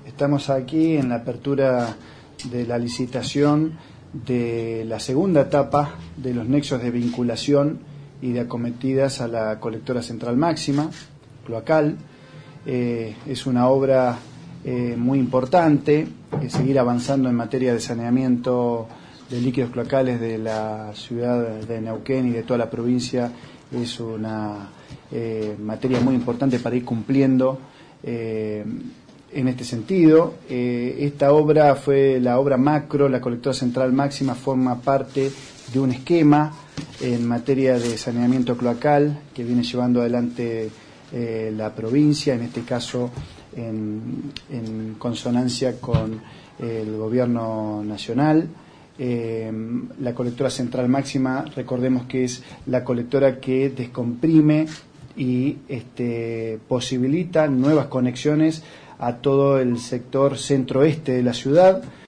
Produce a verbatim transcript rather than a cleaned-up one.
Estamos aquí en la apertura de la licitación de la segunda etapa de los nexos de vinculación y de acometidas a la colectora central máxima, cloacal. Eh, es una obra eh, muy importante, eh, seguir avanzando en materia de saneamiento de líquidos cloacales de la ciudad de Neuquén y de toda la provincia. Es una eh, materia muy importante para ir cumpliendo eh, en este sentido. Eh, esta obra fue la obra macro, la colectora central máxima forma parte de un esquema en materia de saneamiento cloacal que viene llevando adelante eh, la provincia, en este caso en, en consonancia con el gobierno nacional. Eh, la colectora central máxima, recordemos que es la colectora que descomprime y este, posibilita nuevas conexiones a todo el sector centro-oeste de la ciudad.